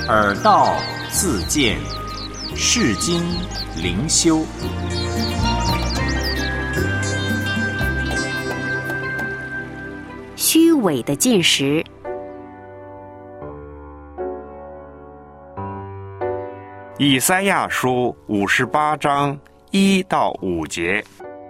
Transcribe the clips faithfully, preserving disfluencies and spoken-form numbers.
耳道自见，世经灵修。 虚伪的进食。 以赛亚书五十八章一到五节。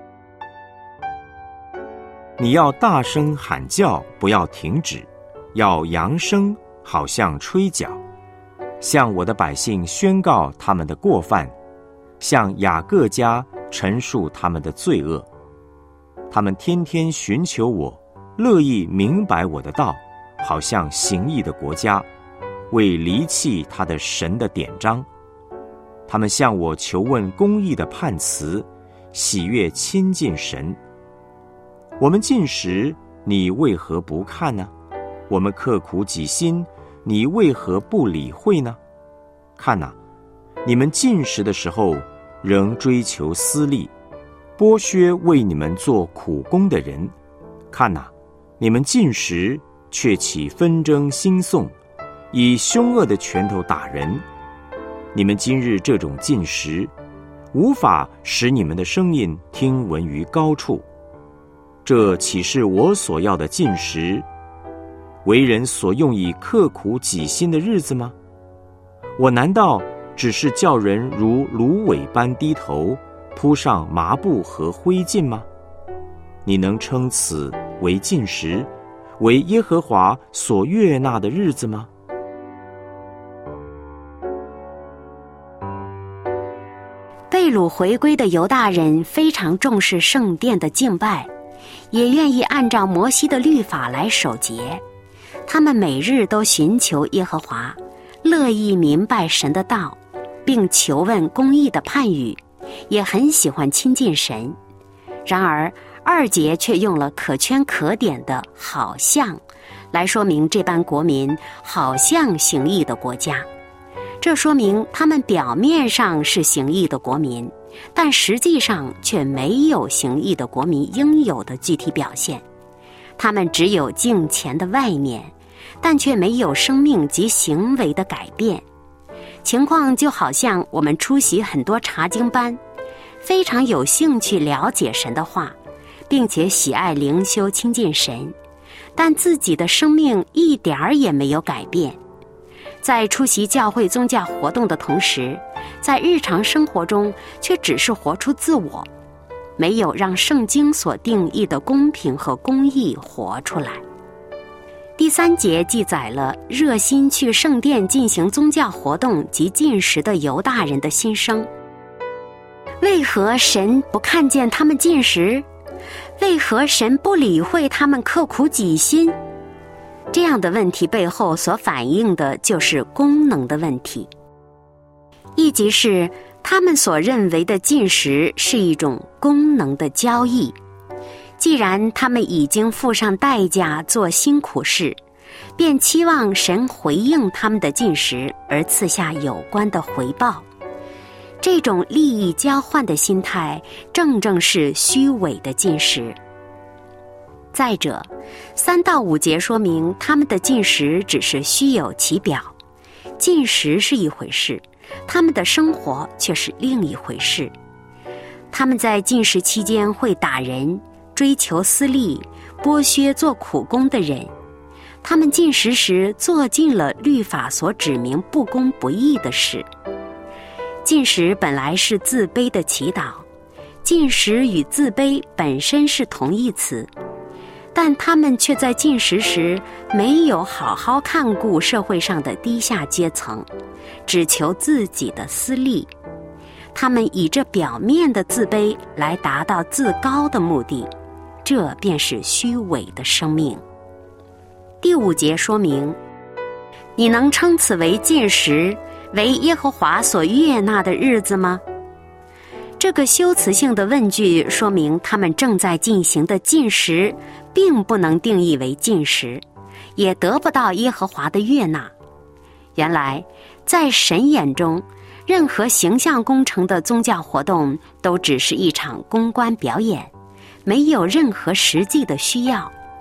你要大声喊叫，不要停止，要扬声，好像吹角，向我的百姓宣告他们的过犯，向雅各家陈述他们的罪恶。他们天天寻求我，乐意明白我的道，好像行义的国家，为离弃他的神的典章。他们向我求问公义的判词，喜悦亲近神。我们进食，你为何不看呢？我们刻苦己心，你为何不理会呢？看哪，你们进食的时候，仍追求私利，剥削为你们做苦工的人。看哪，你们进食，却起纷争兴讼，以凶恶的拳头打人。你们今日这种进食，无法使你们的声音听闻于高处。这岂是我所要的进食，为人所用以刻苦己心的日子吗？我难道只是叫人如芦苇般低头，铺上麻布和灰烬吗？你能称此为进食，为耶和华所悦纳的日子吗？ 被掳回归的犹大人非常重视圣殿的敬拜，也愿意按照摩西的律法来守节。他们每日都寻求耶和华，乐意明白神的道，并求问公义的判语，也很喜欢亲近神。然而二节却用了可圈可点的好像来说明这般国民好像行义的国家。这说明他们表面上是行义的国民，但实际上却没有行义的国民应有的具体表现。他们只有敬虔的外面，但却没有生命及行为的改变。情况就好像我们出席很多查经班，非常有兴趣了解神的话，并且喜爱灵修亲近神，但自己的生命一点儿也没有改变。在出席教会宗教活动的同时，在日常生活中却只是活出自我，没有让圣经所定义的公平和公义活出来。第三节记载了热心去圣殿进行宗教活动及进食的犹大人的心声。为何神不看见他们进食？为何神不理会他们刻苦己心？这样的问题背后所反映的就是功能的问题，亦即是他们所认为的进食是一种功能的交易。既然他们已经付上代价做辛苦事，便期望神回应他们的进食而赐下有关的回报。这种利益交换的心态正正是虚伪的进食。再者，三到五节说明他们的进食只是虚有其表，进食是一回事，他们的生活却是另一回事。他们在进食期间会打人，追求私利，剥削做苦工的人。他们进食时做尽了律法所指明不公不义的事。进食本来是自卑的祈祷，进食与自卑本身是同义词，但他们却在进食时没有好好看顾社会上的低下阶层，只求自己的私利。他们以这表面的自卑来达到自高的目的，这便是虚伪的生命。第五节说明，你能称此为进食，为耶和华所悦纳的日子吗？这个修辞性的问句说明他们正在进行的进食并不能定义为进食，也得不到耶和华的悦纳。原来在神眼中，任何形象工程的宗教活动都只是一场公关表演，没有任何实际的需要。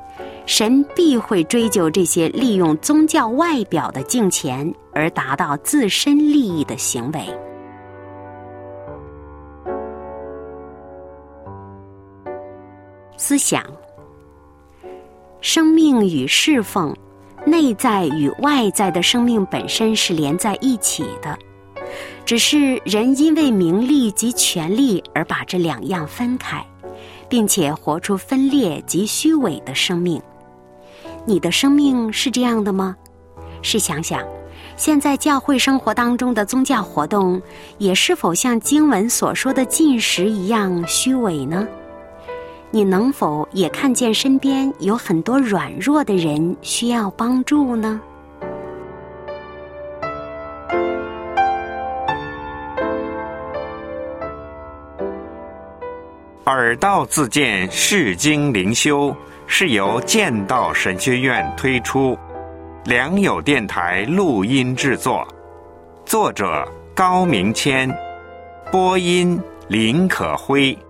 神必会追究这些利用宗教外表的敬虔而达到自身利益的行为。思想：生命与侍奉，内在与外在的生命本身是连在一起的，只是人因为名利及权力而把这两样分开，并且活出分裂及虚伪的生命。你的生命是这样的吗？试想想，现在教会生活当中的宗教活动，也是否像经文所说的禁食一样虚伪呢？你能否也看见身边有很多软弱的人需要帮助呢？ 耳道自荐释经灵修是由剑道神学院推出，良友电台录音制作，作者高明谦，播音林可辉。